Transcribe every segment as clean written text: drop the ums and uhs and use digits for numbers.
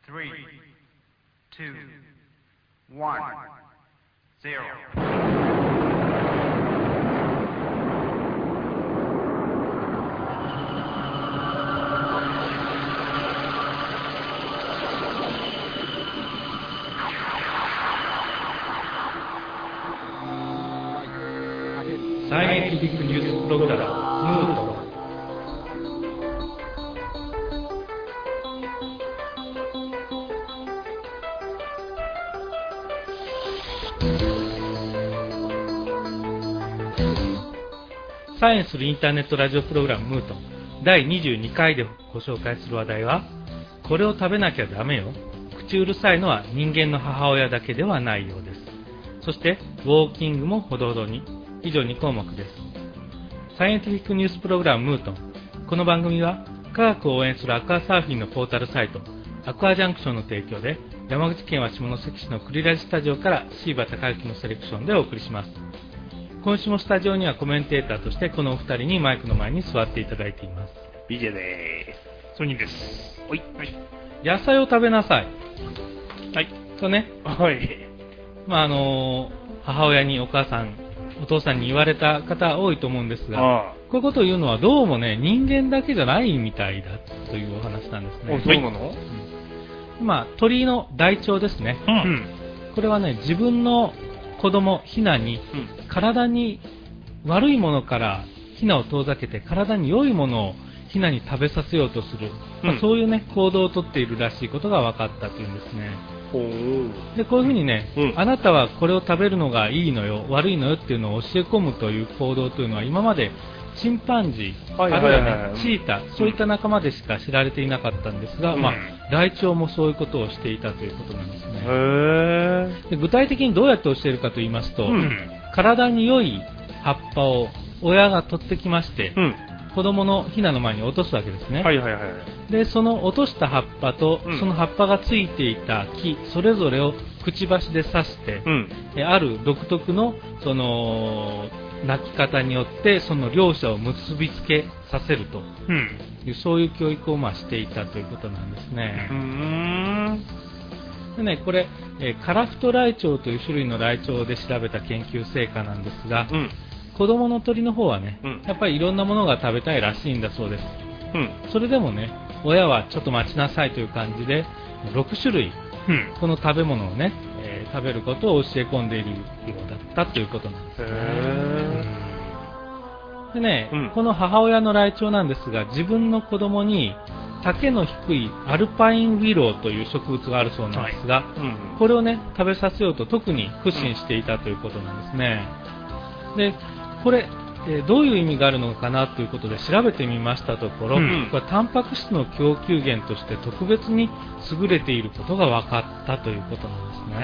3, 2, 1, 0. サイエンティフィックニュースプログラムムート。サイエンスのインターネットラジオプログラムムート第22回でご紹介する話題は、これを食べなきゃダメよ、口うるさいのは人間の母親だけではないようです。そしてウォーキングもほどほどに。以上2項目です。サイエンティフィックニュースプログラムムート。この番組は科学を応援するアクアサーフィンのポータルサイトアクアジャンクションの提供で、山口県は下関市のクリラジスタジオから椎葉孝之のセレクションでお送りします。今週もスタジオにはコメンテーターとしてこのお二人にマイクの前に座っていただいています。 BJ でーす。ソニーです。はい。 野菜を食べなさい。 はい。 とね。 はい。 母親にお母さんお父さんに言われた方多いと思うんですが、こういうことを言うのはどうもね、人間だけじゃないみたいだというお話なんですね。 そうなの？ 鳥の大腸ですね。これはね、自分の子供、ヒナに、体に悪いものからヒナを遠ざけて、体に良いものをヒナに食べさせようとする、そういうね、行動をとっているらしいことが分かったというんですね。でこういうふうにね、あなたはこれを食べるのがいいのよ、悪いのよっていうのを教え込むという行動というのは、今までチンパンジー、あるいはね、チータ、そういった仲間でしか知られていなかったんですが、ライチョウもそういうことをしていたということなんですね。で具体的にどうやって教えるかと言いますと、体に良い葉っぱを親が取ってきまして、子供のヒナの前に落とすわけですね。でその落とした葉っぱと、その葉っぱがついていた木それぞれをくちばしで刺して、ある独特のその鳴き方によってその両者を結びつけさせるという、そういう教育をしていたということなんですね。でね、これ、カラフトライチョウという種類のライチョウで調べた研究成果なんですが、子供の鳥の方はね、やっぱりいろんなものが食べたいらしいんだそうです。それでもね、親はちょっと待ちなさいという感じで6種類、この食べ物をね、食べることを教え込んでいるようだったということなんですね。でね、この母親のライチョウなんですが、自分の子供に丈の低いアルパインウィローという植物があるそうなんですが、これをね食べさせようと特に苦心していたということなんですね。でこれ、どういう意味があるのかなということで調べてみましたところ、これタンパク質の供給源として特別に優れていることが分かったということなんです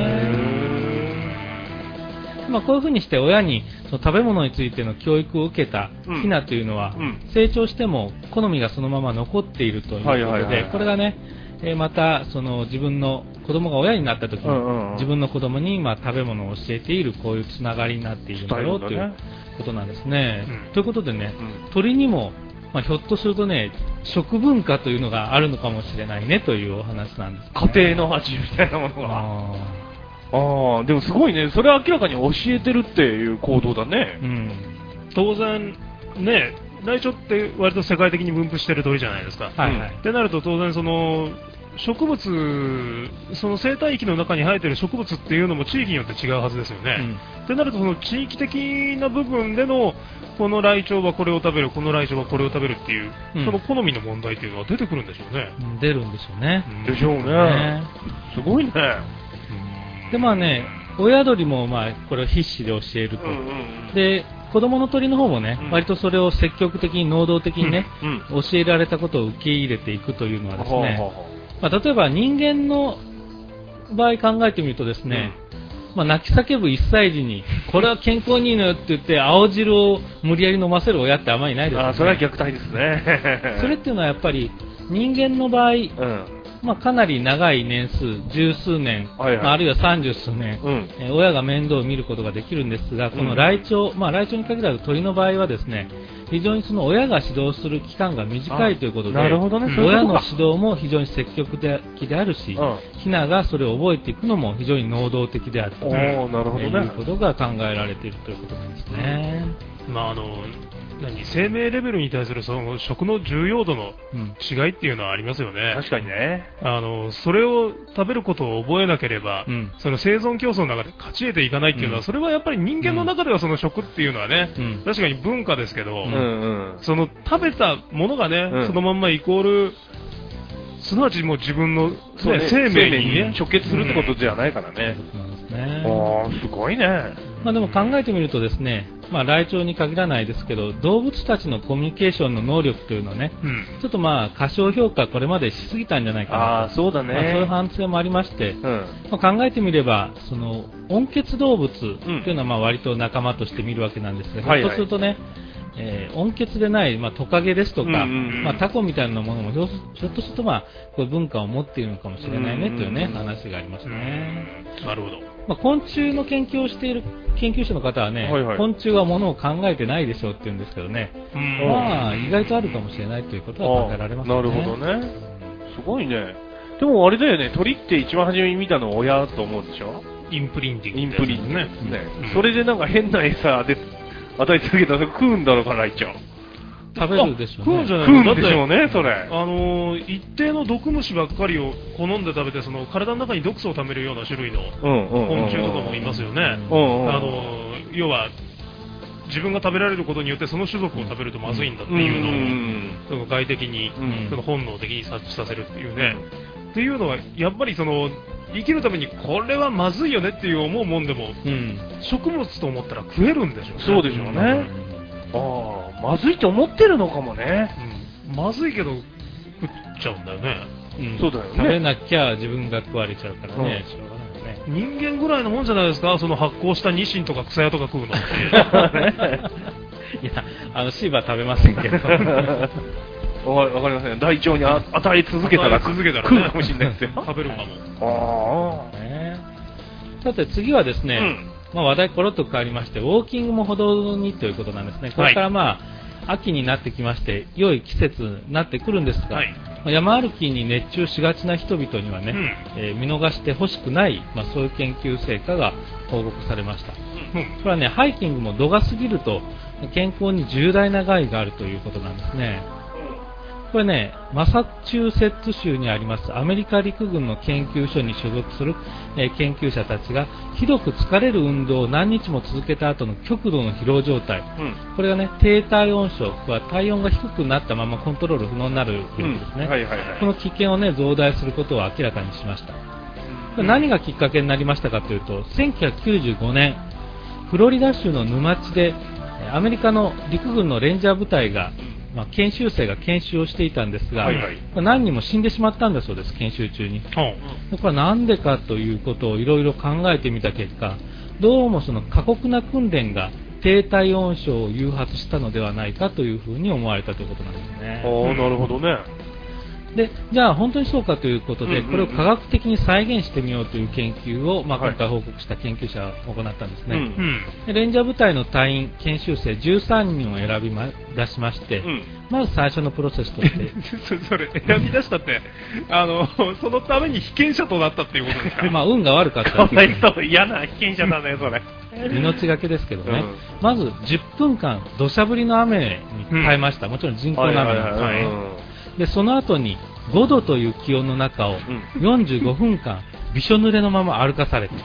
ね。こういうふうにして親にその食べ物についての教育を受けたヒナというのは、成長しても好みがそのまま残っているということで、これがね、またその自分の子供が親になった時に、自分の子供に食べ物を教えているこういうつながりになっているんだろうということなんですね。ということでね、鳥にも、ひょっとするとね、食文化というのがあるのかもしれないねというお話なんです、ね。 家庭の味みたいなものが。でもすごいね、それは明らかに教えてるっていう行動だね。 当然ね、ライチョウって割と世界的に分布してる鳥じゃないですか。ってなると当然その植物、その生態域の中に生えてる植物っていうのも地域によって違うはずですよね。ってなるとその地域的な部分でのこのライチョウはこれを食べる、このライチョウはこれを食べるっていう、その好みの問題っていうのは出てくるんでしょうね。 出るんでしょうね。 でしょうね。すごいね。 でね、親鳥もこれを必死で教えると。で子供の鳥の方もね、割とそれを積極的に能動的にね、教えられたことを受け入れていくというのはですね、例えば人間の場合考えてみるとですね、泣き叫ぶ1歳児にこれは健康にいいのよって言って青汁を無理やり飲ませる親ってあまりいないですよね。 それは虐待ですね。 それっていうのはやっぱり人間の場合、 かなり長い年数、十数年、あるいは30数年、親が面倒を見ることができるんですが、このライチョウ、ライチョウに限らず鳥の場合はですね、非常にその親が指導する期間が短いということで、親の指導も非常に積極的であるし、ヒナがそれを覚えていくのも非常に能動的であるということが考えられているということなんですね。 生命レベルに対するその食の重要度の違いっていうのはありますよね。 確かにね。 それを食べることを覚えなければ、その生存競争の中で勝ち得ていかないっていうのは、それはやっぱり人間の中ではその食っていうのはね、確かに文化ですけど、その食べたものがね、そのまんまイコール、すなわちもう自分の、生命にね、 直結するってことじゃないからね。すごいね。 でも考えてみるとですね、ライチョウに限らないですけど、動物たちのコミュニケーションの能力というのはね、ちょっと過小評価これまでしすぎたんじゃないかなと。 そうだね。 そういう反省もありまして、考えてみれば、その温血動物というのは割と仲間として見るわけなんですが、ひょっとするとね、温血でない、トカゲですとか、タコみたいなものもひょっとするとこういう文化を持っているのかもしれないねというね、話がありますね。 なるほど。 昆虫の研究をしている研究者の方はね、昆虫はものを考えてないでしょうって言うんですけどね、意外とあるかもしれないということは考えられますね。 なるほどね。すごいね。でもあれだよね、鳥って一番初めに見たのは親と思うでしょ。 インプリンティング。 インプリンティングね。それでなんか変な餌で与え続けたら食うんだろうかな、一応。 食べるでしょうね。 食うんじゃない食うんでしょうね、それ。 一定の毒虫ばっかりを好んで食べて、その体の中に毒素を貯めるような種類の昆虫とかもいますよね。要は、自分が食べられることによってその種族を食べるとまずいんだっていうのを、外的に、本能的に察知させるっていうね。っていうのは、やっぱりその、生きるためにこれはまずいよねっていう思うもんでも、植物と思ったら食えるんでしょうね。 そうでしょうね。まずいと思ってるのかもね。 まずいけど食っちゃうんだよね。 そうだよね。 食べなきゃ自分が食われちゃうからね。しょうがないね。 人間ぐらいのもんじゃないですか、その発酵したニシンとか草屋とか食うのって。 いや、シーバー食べませんけど。 わかりません。大腸に与え続けたら食うかもしれないですよ。 食べるかも。 さて次はですね、話題コロッと変わりまして、ウォーキングも歩道にということなんですね。これから秋になってきまして、良い季節になってくるんですが、山歩きに熱中しがちな人々にはね、見逃してほしくない、そういう研究成果が報告されました。これはね、ハイキングも度が過ぎると健康に重大な害があるということなんですね。これね、マサチューセッツ州にありますアメリカ陸軍の研究所に所属する、研究者たちがひどく疲れる運動を何日も続けた後の極度の疲労状態、これがね、低体温症は体温が低くなったままコントロール不能になる病気ですね。この危険をね、増大することを明らかにしました。これ何がきっかけになりましたかというと、1995年フロリダ州の沼地でアメリカの陸軍のレンジャー部隊が研修生が研修をしていたんですが、何人も死んでしまったんだそうです、研修中に。これはなんでかということをいろいろ考えてみた結果、どうもその過酷な訓練が低体温症を誘発したのではないかというふうに思われたということなんですね。 なるほどね。 で、じゃあ本当にそうかということで、これを科学的に再現してみようという研究を、今回報告した研究者が行ったんですね。でレンジャー部隊の隊員、研修生13人を選び出しまして、まず最初のプロセスとしてそれ選び出したってそのために被験者となったっていうことですか。 運が悪かった嫌な被験者なんだよそれ。 命がけですけどね、まず10分間土砂降りの雨に耐えました。もちろん人工の雨なんですね。でその後に5度という気温の中を45分間びしょ濡れのまま歩かされて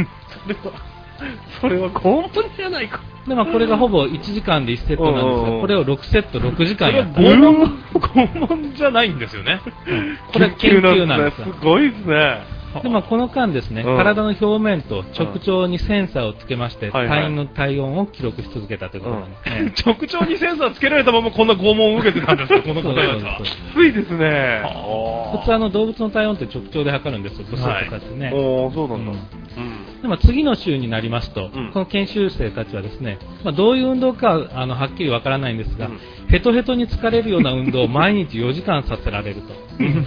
それは拷問じゃないか。 で、これがほぼ1時間で1セットなんですが、これを6セット6時間やった。 拷問じゃないんですよね。 これは研究なんです。 すごいですね。 でこの間ですね、体の表面と直腸にセンサーをつけまして、隊員の体温を記録し続けたということなんですね。 直腸にセンサーつけられたままこんな拷問を受けてたんですか、この方々は。 きついですね。 普通動物の体温って直腸で測るんですよ、ブスッとかってね。 そうなんだ。 で次の週になりますと、この研修生たちはですね、どういう運動かはっきりわからないんですが、ヘトヘトに疲れるような運動を毎日4時間させられると。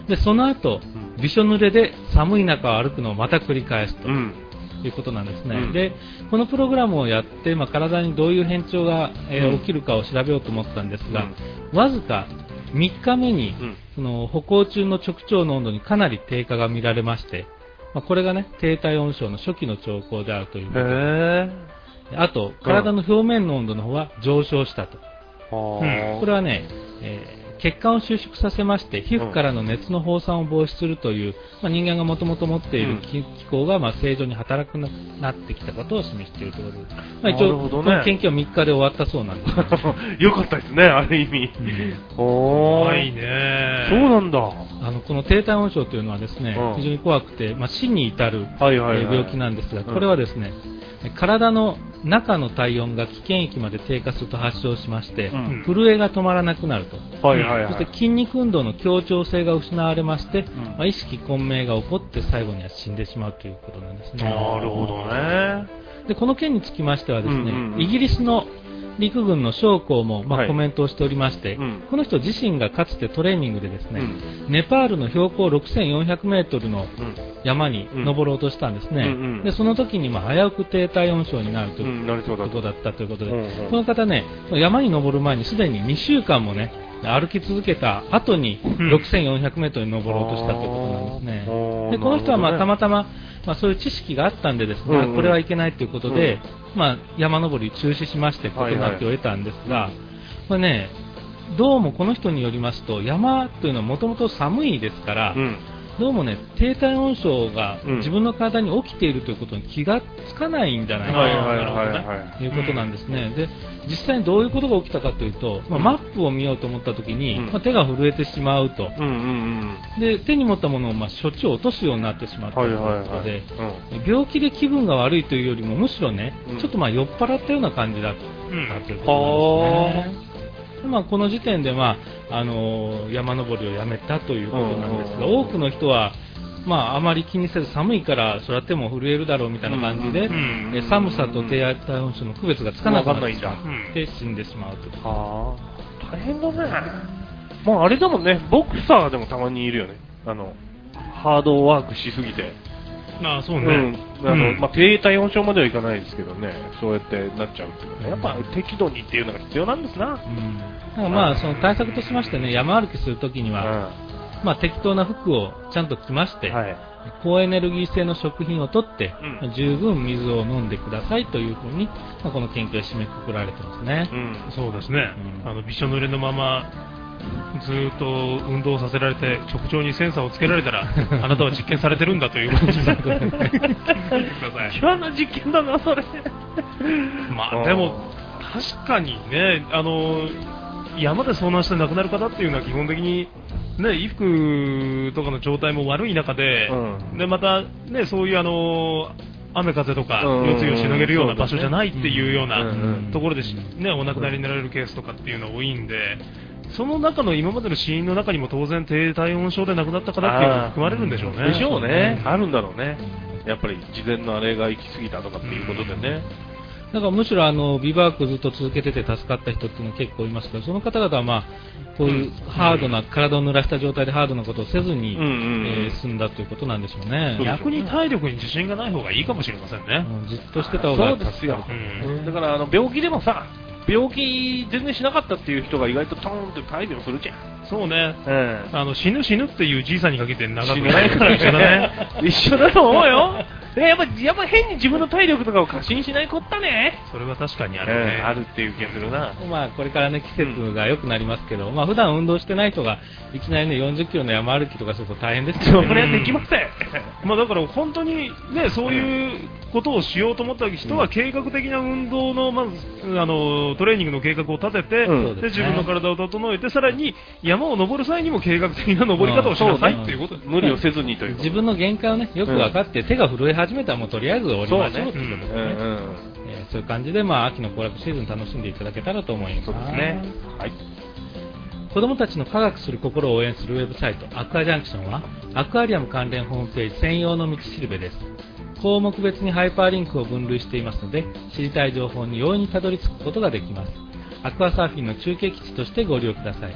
でその後、びしょ濡れで寒い中を歩くのをまた繰り返すということなんですね。でこのプログラムをやって、体にどういう変調が、起きるかを調べようと思ったんですが、わずか3日目に、その歩行中の直腸の温度にかなり低下が見られまして、これがね低体温症の初期の兆候であるということで、あと体の表面の温度の方は上昇したと。これはね、血管を収縮させまして皮膚からの熱の放散を防止するという、人間がもともと持っている機構が正常に働くようになってきたことを示しているところです。一応、この研究は3日で終わったそうなんです。 よかったですね、ある意味。 怖いね。 そうなんだ。 この低体温症というのはですね、非常に怖くて、死に至る病気なんですが、これはですね、体の中の体温が危険域まで低下すると発症しまして、震えが止まらなくなると、そして筋肉運動の協調性が失われまして、意識混迷が起こって最後には死んでしまうということなんですね。 なるほどね。 でこの件につきましてはですね、イギリスの陸軍の将校も、コメントをしておりまして、この人自身がかつてトレーニングでですね、ネパールの標高6400メートルの山に登ろうとしたんですね。でその時に危うく低体温症になるということだったということで、この方ね、山に登る前にすでに2週間もね歩き続けた後に6400メートルに登ろうとしたということなんですね。でこの人はたまたまそういう知識があったんでですね、これはいけないということで、山登り中止しまして事なきを得たんですが、これね、どうもこの人によりますと、山というのはもともと寒いですから、どうもね、低体温症が自分の体に起きているということに気がつかないんじゃないかということなんですね。で実際にどういうことが起きたかというと、マップを見ようと思ったときに、手が震えてしまうと、で手に持ったものをしょっちゅう落とすようになってしまったということで、病気で気分が悪いというよりもむしろね、ちょっと酔っ払ったような感じだったということなんですね。この時点で、山登りをやめたということなんですが、多くの人は、あまり気にせず寒いからそれは手も震えるだろうみたいな感じで、寒さと低体温症の区別がつかなくなってしまって死んでしまうと。 大変だね。あれだもんね、ボクサーでもたまにいるよね、ハードワークしすぎて。 そうね。 低体温症まではいかないですけどね、そうやってなっちゃうっていうね、やっぱ適度にっていうのが必要なんですな。 その対策としましてね、山歩きするときには、適当な服をちゃんと着まして、高エネルギー性の食品をとって、十分水を飲んでくださいというふうに、この研究は締めくくられてますね。 そうですね。びしょ濡れのままずっと運動させられて直腸にセンサーをつけられたらあなたは実験されてるんだということになってください。 嫌な実験だなそれ。 でも確かにね、山で遭難して亡くなる方っていうのは基本的にね、衣服とかの状態も悪い中で、でまたね、そういう雨風とか夜露をしのげるような場所じゃないっていうようなところでね、お亡くなりになられるケースとかっていうのが多いんで、その中の今までの死因の中にも当然低体温症で亡くなった方っていうのが含まれるんでしょうね。 でしょうね。あるんだろうね。やっぱり事前のあれが行き過ぎたとかっていうことでね。 だからむしろビバークずっと続けてて助かった人っていうのは結構いますけど、その方々はこういうハードな、体を濡らした状態でハードなことをせずに、済んだということなんでしょうね。 逆に体力に自信がない方がいいかもしれませんね。 じっとしてた方が。 そうですよ。だから病気でもさ、病気全然しなかったっていう人が意外とトーンって大病するじゃん。 そうね。死ぬっていうじいさんにかけて長くないから一緒だね。 一緒だと思うよ。やっぱ変に自分の体力とかを過信しないこったね。 それは確かにあるね。 あるっていう気がするな。 これからね、季節が良くなりますけど、普段運動してない人がいきなりね、40キロの山歩きとかすると大変ですよね。 それはできません。 だから本当にね、そういうことをしようと思った人は計画的な運動のまずトレーニングの計画を立てて、で自分の体を整えて、さらに山を登る際にも計画的な登り方をしなさいっていうこと。 無理をせずにという。 自分の限界をね、よく分かって手が震え始めたらもうとりあえず降りましょうということですね。そういう感じで秋の行楽シーズン楽しんでいただけたらと思います。 そうですね。はい。 子どもたちの科学する心を応援するウェブサイトアクアジャンクションはアクアリアム関連ホームページ専用の道しるべです。項目別にハイパーリンクを分類していますので、知りたい情報に容易にたどり着くことができます。アクアサーフィンの中継基地としてご利用ください。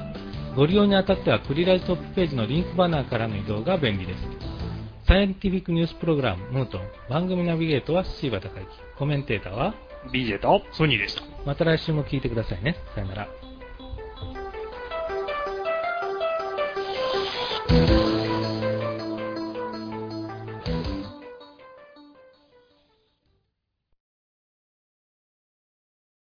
ご利用にあたってはクリラジトップページのリンクバナーからの移動が便利です。サイエンティフィックニュースプログラムムートン、番組ナビゲートは椎葉孝之、コメンテーターは BJ とソニーでした。 また来週も聞いてくださいね。さよなら。